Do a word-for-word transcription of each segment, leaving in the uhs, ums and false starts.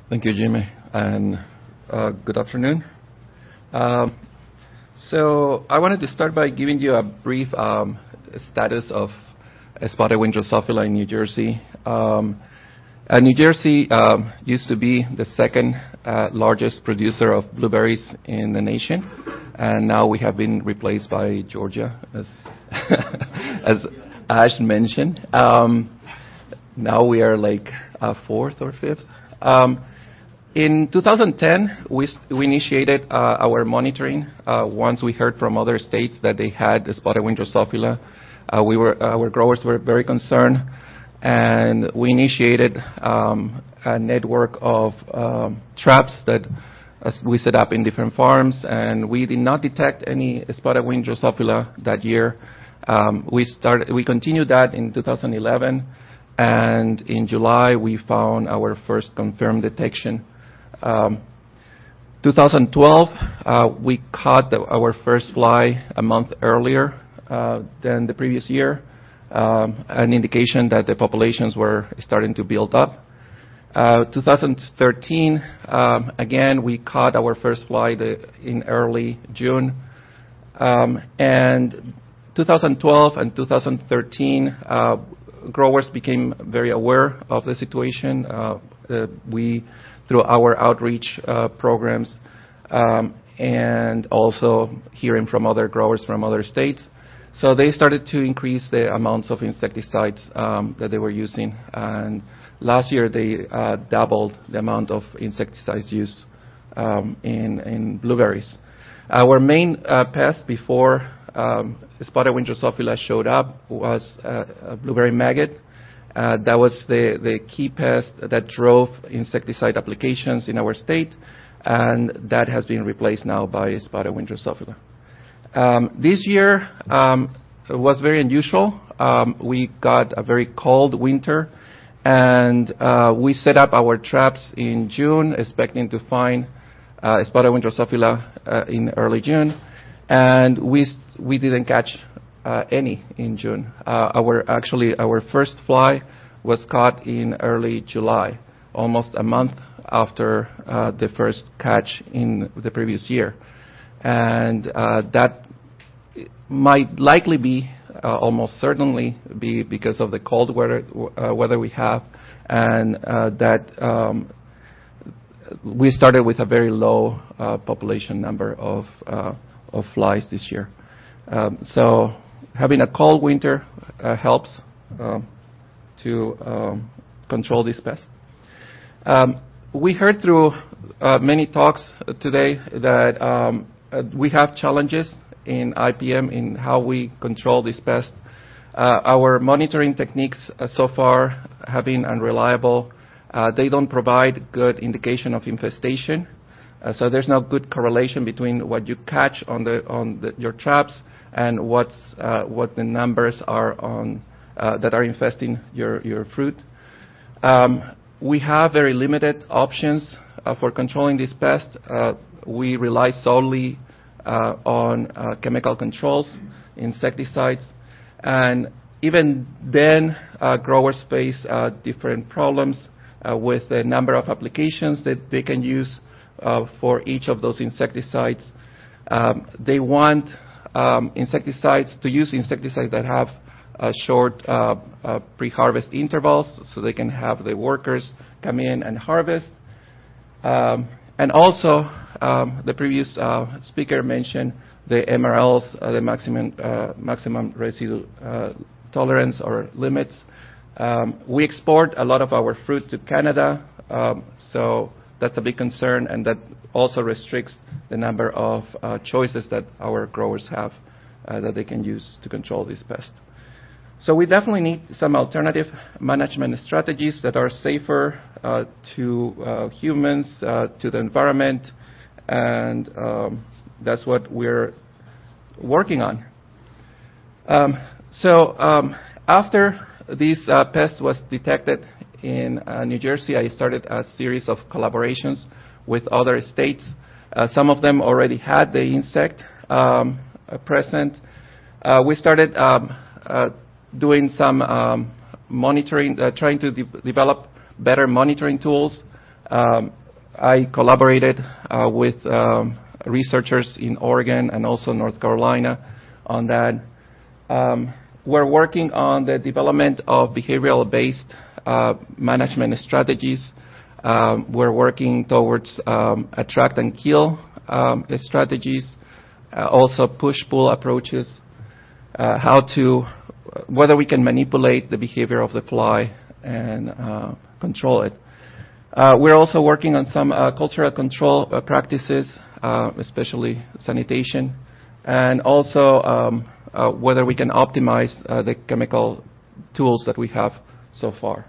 Thank you, Jimmy, and uh, good afternoon. Um, so I wanted to start by giving you a brief um, status of spotted wing Drosophila in New Jersey. Um, uh, New Jersey um, used to be the second uh, largest producer of blueberries in the nation, and now we have been replaced by Georgia, as, as Ash mentioned. Um, now we are like uh, fourth or fifth. Um, In two thousand ten, we, we initiated uh, our monitoring. Uh, once we heard from other states that they had the spotted wing Drosophila, uh, we were, our growers were very concerned, and we initiated um, a network of um, traps that uh, we set up in different farms, and we did not detect any spotted wing Drosophila that year. Um, we started, we continued that in two thousand eleven, and in July we found our first confirmed detection. Um, two thousand twelve, uh, we caught the, our first fly a month earlier uh, than the previous year, um, an indication that the populations were starting to build up. Uh, two thousand thirteen, um, again, we caught our first fly the, in early June. Um, and two thousand twelve and two thousand thirteen, uh, growers became very aware of the situation. Uh, uh, we through our outreach uh, programs um, and also hearing from other growers from other states. So they started to increase the amounts of insecticides um, that they were using. And last year they uh, doubled the amount of insecticides used um, in, in blueberries. Our main uh, pest before um, spotted wing Drosophila showed up was uh, a blueberry maggot. Uh, that was the, the key pest that drove insecticide applications in our state, and that has been replaced now by spotted wing Drosophila. Um, this year um, was very unusual. Um, we got a very cold winter, and uh, we set up our traps in June, expecting to find uh, spotted wing Drosophila uh, in early June, and we we didn't catch Uh, any in June. Uh, our actually our first fly was caught in early July, almost a month after uh, the first catch in the previous year, and uh, that might likely be, uh, almost certainly be because of the cold weather uh, weather we have, and uh, that um, we started with a very low uh, population number of uh, of flies this year. Um, so. Having a cold winter uh, helps um, to um, control this pest. Um, we heard through uh, many talks today that um, uh, we have challenges in I P M in how we control this pest. Uh, our monitoring techniques uh, so far have been unreliable. Uh, they don't provide good indication of infestation. Uh, so there's no good correlation between what you catch on the on the, your traps and what's uh, what the numbers are on uh, that are infesting your your fruit. Um, we have very limited options uh, for controlling this pest. Uh, we rely solely uh, on uh, chemical controls, insecticides, and even then, uh, growers face uh, different problems uh, with the number of applications that they can use uh, for each of those insecticides. Um, they want Um, insecticides, to use insecticides that have uh, short uh, uh, pre-harvest intervals so they can have the workers come in and harvest. Um, and also, um, the previous uh, speaker mentioned the M R Ls, uh, the maximum, uh, maximum residue uh, tolerance or limits. Um, we export a lot of our fruit to Canada, um, so that's a big concern, and that also restricts the number of uh, choices that our growers have uh, that they can use to control this pest. So we definitely need some alternative management strategies that are safer uh, to uh, humans, uh, to the environment, and um, that's what we're working on. Um, so um, after this uh, pest was detected in uh, New Jersey, I started a series of collaborations with other states. Uh, some of them already had the insect um, uh, present. Uh, we started um, uh, doing some um, monitoring, uh, trying to de develop better monitoring tools Um, I collaborated uh, with um, researchers in Oregon and also North Carolina on that. Um, we're working on the development of behavioral-based uh, management strategies. Um, we're working towards um, attract and kill um, strategies, uh, also push-pull approaches, uh, how to, whether we can manipulate the behavior of the fly and uh, control it. Uh, we're also working on some uh, cultural control uh, practices, uh, especially sanitation, and also um, uh, whether we can optimize uh, the chemical tools that we have so far.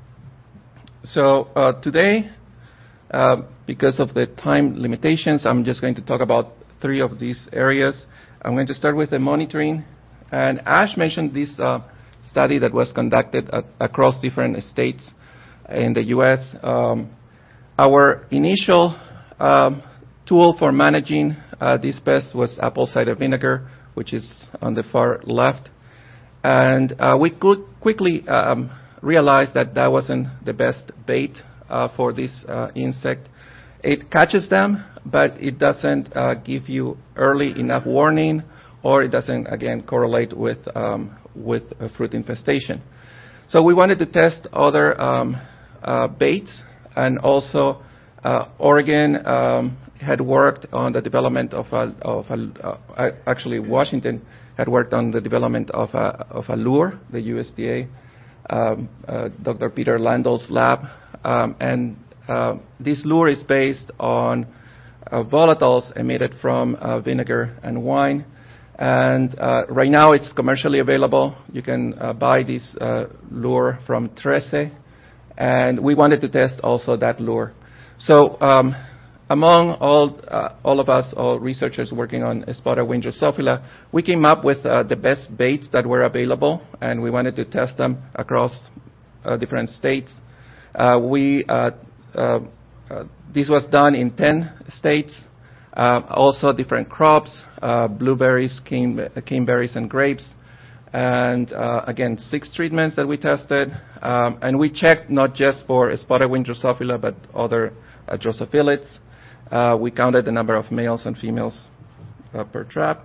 So uh, today, uh, because of the time limitations, I'm just going to talk about three of these areas. I'm going to start with the monitoring. And Ash mentioned this uh, study that was conducted at, across different states in the U S. Um, our initial um, tool for managing uh, this pest was apple cider vinegar, which is on the far left. And uh, we could quickly um, realize that that wasn't the best bait uh, for this uh, insect. It catches them, but it doesn't uh, give you early enough warning, or it doesn't, again, correlate with, um, with a fruit infestation. So we wanted to test other um, uh, baits, and also uh, Oregon um, had worked on the development of a, of a uh, actually Washington had worked on the development of a, of a lure, the U S D A, um, uh, Doctor Peter Landau's lab, um, and uh, this lure is based on uh, volatiles emitted from uh, vinegar and wine. And uh, right now it's commercially available. You can uh, buy this uh, lure from Trece, and we wanted to test also that lure. So um, among all uh, all of us, all researchers working on Spotted wing Drosophila, we came up with uh, the best baits that were available, and we wanted to test them across uh, different states. Uh, we uh, uh, uh, this was done in ten states. Uh, also different crops, uh, blueberries, cane, caneberries, and grapes. And uh, again, six treatments that we tested. Um, and we checked not just for Spotted wing Drosophila, but other uh, Drosophilids. Uh, we counted the number of males and females uh, per trap.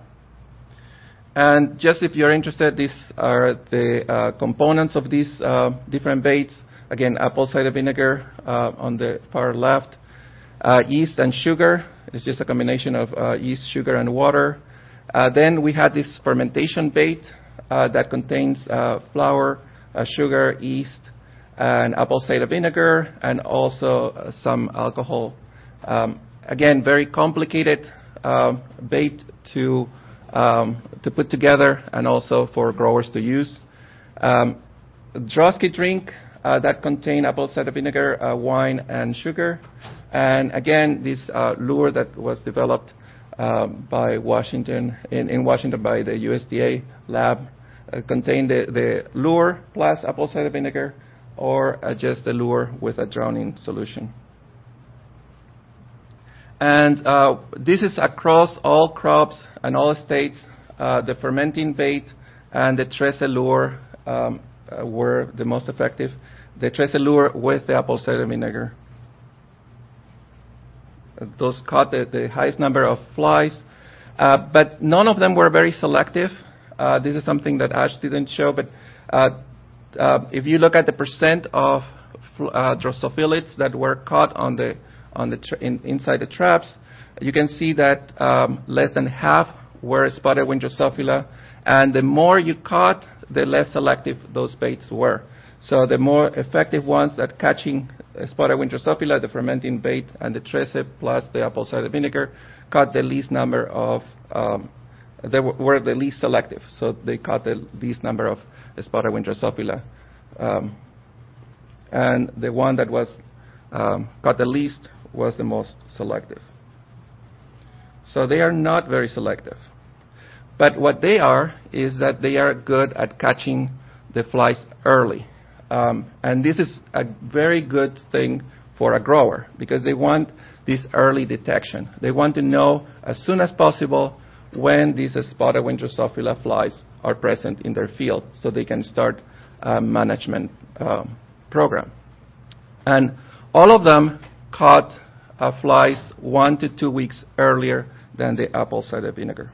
And just if you're interested, these are the uh, components of these uh, different baits. Again, apple cider vinegar uh, on the far left. Uh, yeast and sugar. It's just a combination of uh, yeast, sugar, and water. Uh, then we had this fermentation bait uh, that contains uh, flour, uh, sugar, yeast, and apple cider vinegar, and also uh, some alcohol. Um, again, very complicated uh, bait to um, to put together, and also for growers to use. Um, Drosky drink uh, that contained apple cider vinegar, uh, wine, and sugar. And again, this uh, lure that was developed uh, by Washington, in, in Washington by the U S D A lab, uh, contained the, the lure plus apple cider vinegar, or uh, just the lure with a drowning solution. And uh, this is across all crops and all states. Uh, the fermenting bait and the Trece lure um, uh, were the most effective. The Trece lure with the apple cider vinegar. Those caught the, the highest number of flies, uh, but none of them were very selective. Uh, this is something that Ash didn't show, but uh, uh, if you look at the percent of uh, Drosophilids that were caught on the on the tra in, inside the traps, you can see that um, less than half were Spotted wing Drosophila, and the more you caught, the less selective those baits were. So the more effective ones at catching Spotted wing Drosophila, the fermenting bait, and the Trece plus the apple cider vinegar caught the least number of, um, they were the least selective. So they caught the least number of Spotted wing Drosophila. Um, and the one that was um, caught the least was the most selective. So they are not very selective. But what they are is that they are good at catching the flies early. Um, and this is a very good thing for a grower, because they want this early detection. They want to know as soon as possible when these Spotted wing Drosophila flies are present in their field, so they can start a management um, program. And all of them caught uh, flies one to two weeks earlier than the apple cider vinegar.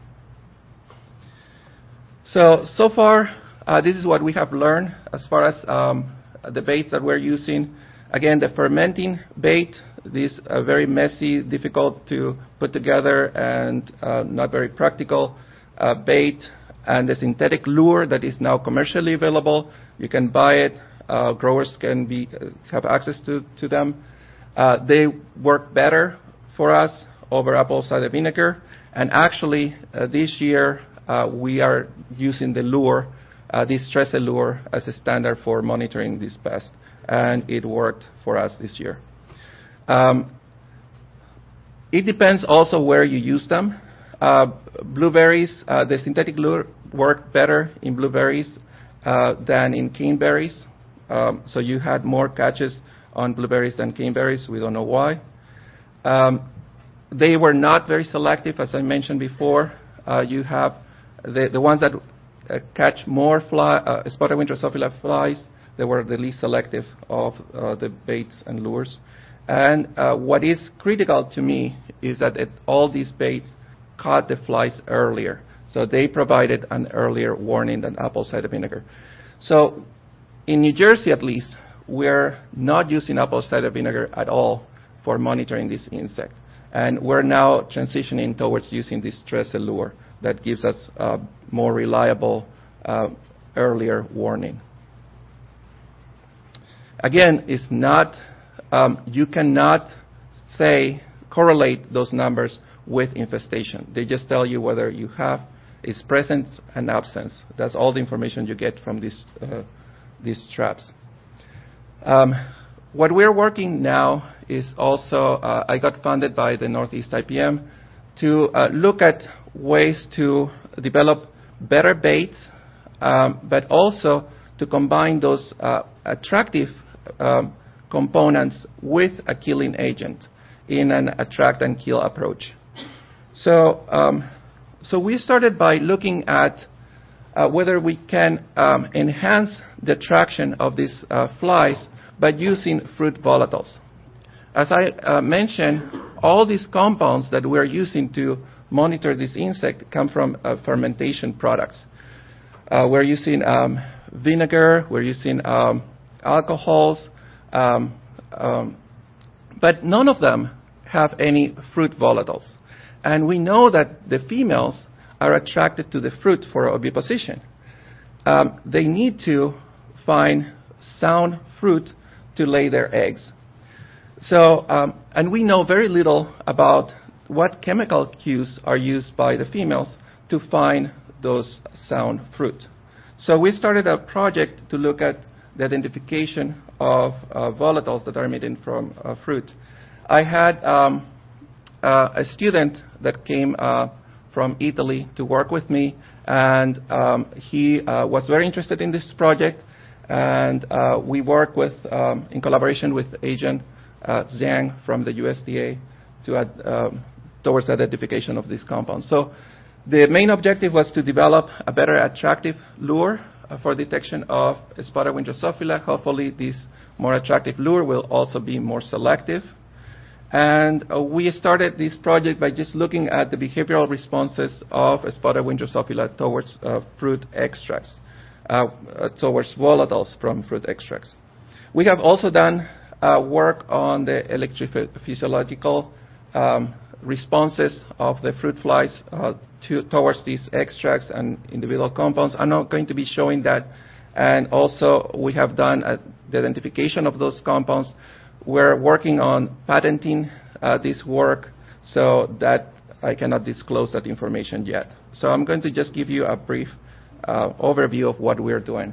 So, so far, uh, this is what we have learned as far as um, the baits that we're using. Again, the fermenting bait, this uh, very messy, difficult to put together, and uh, not very practical uh, bait, and the synthetic lure that is now commercially available. You can buy it. Uh, growers can be uh, have access to, to them. Uh, they work better for us over apple cider vinegar. And actually, uh, this year, uh, we are using the lure, uh, this Tresse lure, as a standard for monitoring this pest. And it worked for us this year. Um, it depends also where you use them. Uh, blueberries, uh, the synthetic lure worked better in blueberries uh, than in caneberries. Um, so you had more catches on blueberries than caneberries. We don't know why. Um, they were not very selective, as I mentioned before. Uh, you have the, the ones that uh, catch more fly, uh, spotted wing Drosophila flies. They were the least selective of uh, the baits and lures. And uh, what is critical to me is that it, all these baits caught the flies earlier. So they provided an earlier warning than apple cider vinegar. So in New Jersey, at least, we're not using apple cider vinegar at all for monitoring this insect. And we're now transitioning towards using this Tresse lure that gives us a more reliable, uh, earlier warning. Again, it's not, um, you cannot say, correlate those numbers with infestation. They just tell you whether you have its presence and absence. That's all the information you get from these, uh, these traps. Um, what we're working now is also, uh, I got funded by the Northeast I P M to uh, look at ways to develop better baits, um, but also to combine those uh, attractive um, components with a killing agent in an attract and kill approach. So, um, so we started by looking at uh, whether we can um, enhance the attraction of these uh, flies by using fruit volatiles. As I uh, mentioned, all these compounds that we're using to monitor this insect come from uh, fermentation products. Uh, we're using um, vinegar, we're using um, alcohols, um, um, but none of them have any fruit volatiles. And we know that the females are attracted to the fruit for oviposition. Um, they need to find sound fruit to lay their eggs. So, um, and we know very little about what chemical cues are used by the females to find those sound fruit. So we started a project to look at the identification of uh, volatiles that are emitted from uh, fruit. I had um, uh, a student that came uh, from Italy to work with me, and um, he uh, was very interested in this project, and uh, we work with, um, in collaboration with Agent uh, Zhang from the U S D A to add, um, towards the identification of these compounds. So the main objective was to develop a better attractive lure uh, for detection of spotted wing Drosophila. Hopefully this more attractive lure will also be more selective. And uh, we started this project by just looking at the behavioral responses of spotted wing Drosophila towards uh, fruit extracts, uh, uh, towards volatiles from fruit extracts. We have also done uh, work on the electrophysiological um, responses of the fruit flies uh, to, towards these extracts and individual compounds. I'm not going to be showing that. And also, we have done uh, the identification of those compounds. We're working on patenting uh, this work, so that I cannot disclose that information yet. So I'm going to just give you a brief uh, overview of what we're doing.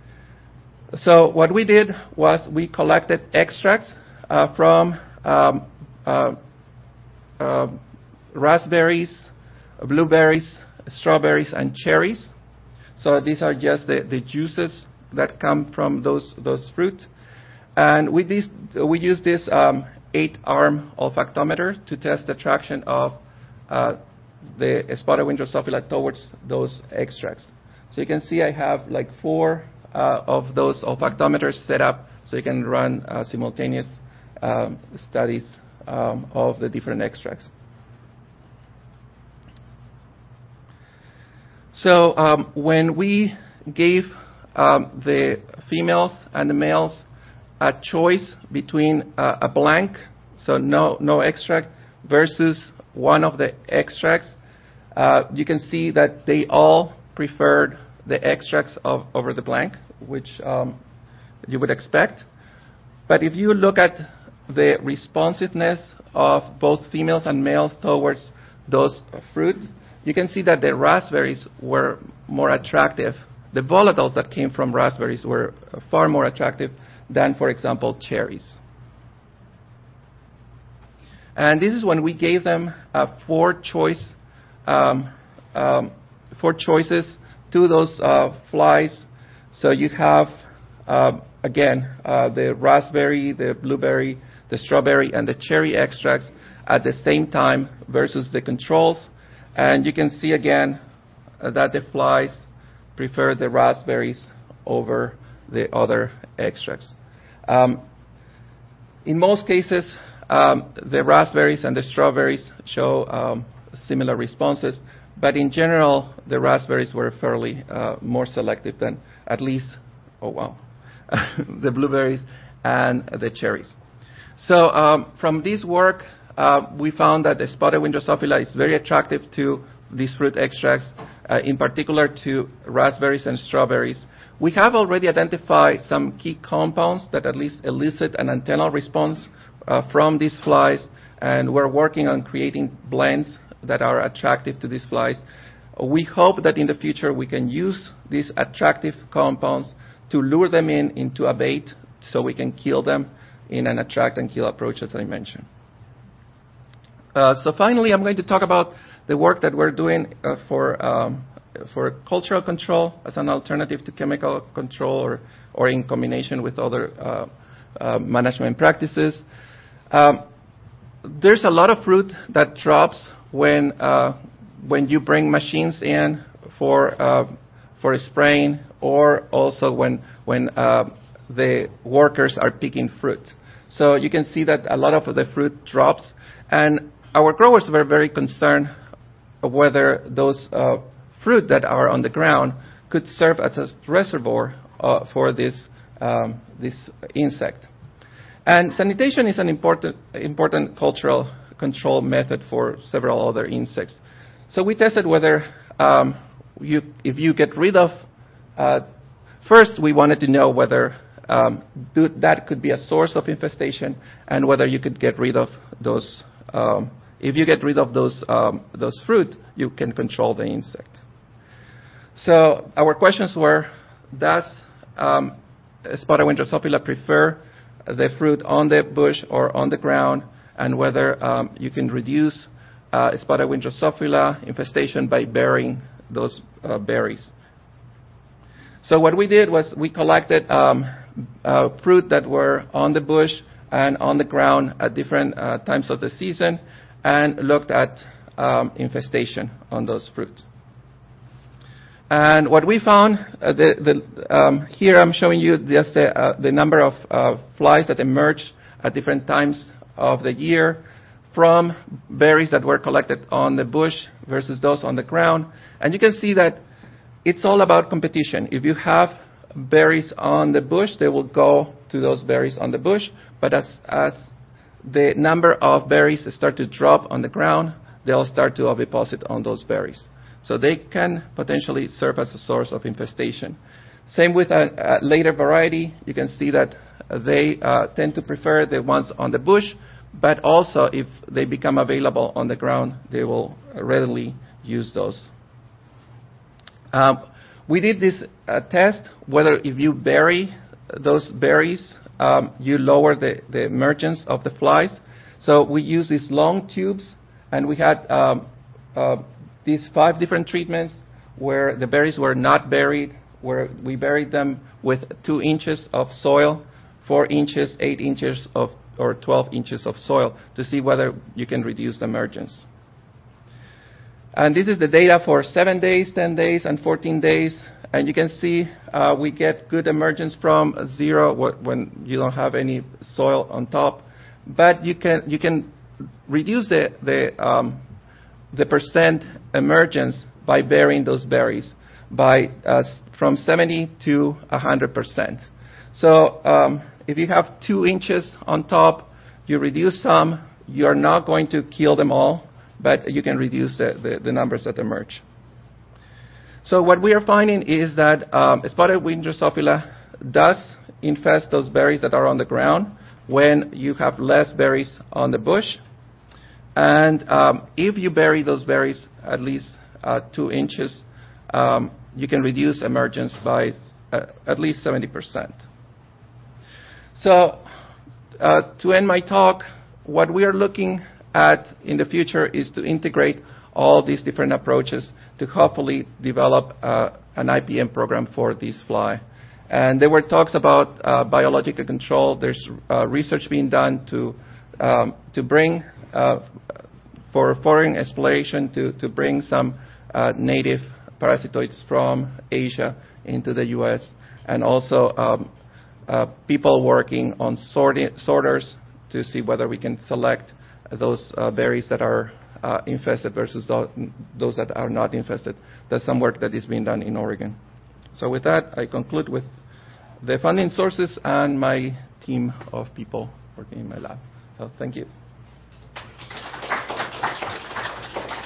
So what we did was we collected extracts uh, from um, uh, uh, raspberries, blueberries, strawberries, and cherries. So these are just the, the juices that come from those, those fruit. And with this, we use this um, eight-arm olfactometer to test the traction of uh, the spotted wing Drosophila towards those extracts. So you can see I have like four uh, of those olfactometers set up so you can run uh, simultaneous um, studies um, of the different extracts. So um, when we gave um, the females and the males a choice between uh, a blank, so no, no extract, versus one of the extracts, uh, you can see that they all preferred the extracts of, over the blank, which um, you would expect. But if you look at the responsiveness of both females and males towards those fruit, you can see that the raspberries were more attractive. The volatiles that came from raspberries were far more attractive than, for example, cherries. And this is when we gave them uh, four choice, um, um, four choices to those uh, flies. So you have, uh, again, uh, the raspberry, the blueberry, the strawberry, and the cherry extracts at the same time versus the controls. And you can see again uh, that the flies prefer the raspberries over the other extracts. Um, in most cases, um, the raspberries and the strawberries show um, similar responses, but in general, the raspberries were fairly uh, more selective than at least, oh wow, the blueberries and the cherries. So um, from this work, uh, we found that the spotted wing Drosophila is very attractive to these fruit extracts, uh, in particular to raspberries and strawberries. We have already identified some key compounds that at least elicit an antennal response uh, from these flies, and we're working on creating blends that are attractive to these flies. We hope that in the future we can use these attractive compounds to lure them in into a bait so we can kill them in an attract and kill approach, as I mentioned. Uh, so finally, I'm going to talk about the work that we're doing uh, for um, for cultural control as an alternative to chemical control, or, or in combination with other uh, uh, management practices. Um, there's a lot of fruit that drops when uh, when you bring machines in for uh, for spraying, or also when when uh, the workers are picking fruit. So you can see that a lot of the fruit drops, and our growers were very concerned whether those uh, fruit that are on the ground could serve as a reservoir uh, for this um, this insect. And sanitation is an important important cultural control method for several other insects. So we tested whether um, you, if you get rid of, uh, first we wanted to know whether um, do, that could be a source of infestation, and whether you could get rid of those. Um, if you get rid of those um, those fruit, you can control the insect. So our questions were: does um, spotted wing Drosophila prefer the fruit on the bush or on the ground, and whether um, you can reduce uh, spotted wing Drosophila infestation by burying those uh, berries. So what we did was we collected um, uh, fruit that were on the bush and on the ground at different uh, times of the season, and looked at um, infestation on those fruit. And what we found, uh, the, the, um, here I'm showing you just the, uh, the number of uh, flies that emerge at different times of the year from berries that were collected on the bush versus those on the ground. And you can see that it's all about competition. If you have berries on the bush, they will go to those berries on the bush. But as, as the number of berries start to drop on the ground, they'll start to oviposit on those berries. So they can potentially serve as a source of infestation. Same with a, a later variety. You can see that they uh, tend to prefer the ones on the bush, but also if they become available on the ground, they will readily use those. Um, we did this uh, test whether if you bury those berries, um, you lower the, the emergence of the flies. So we used these long tubes, and we had um, uh, these five different treatments where the berries were not buried, where we buried them with two inches of soil, four inches, eight inches of, or twelve inches of soil to see whether you can reduce the emergence. And this is the data for seven days, ten days, and fourteen days. And you can see uh, we get good emergence from zero when you don't have any soil on top. but you can you can reduce the the um, the percent emergence by burying those berries by uh, from seventy to one hundred percent. So um, if you have two inches on top, you reduce some. You're not going to kill them all, but you can reduce the, the, the numbers that emerge. So what we are finding is that um, spotted wing Drosophila does infest those berries that are on the ground when you have less berries on the bush. And um, if you bury those berries at least uh, two inches, um, you can reduce emergence by uh, at least seventy percent. So uh, to end my talk, what we are looking at in the future is to integrate all these different approaches to hopefully develop uh, an I P M program for this fly. And there were talks about uh, biological control. There's uh, research being done to um, to bring uh, for foreign exploration to to bring some uh, native parasitoids from Asia into the U S and also um, uh, people working on sorti- sorters to see whether we can select those uh, berries that are uh, infested versus those that are not infested. That's some work that is being done in Oregon. So with that, I conclude with the funding sources and my team of people working in my lab. So thank you.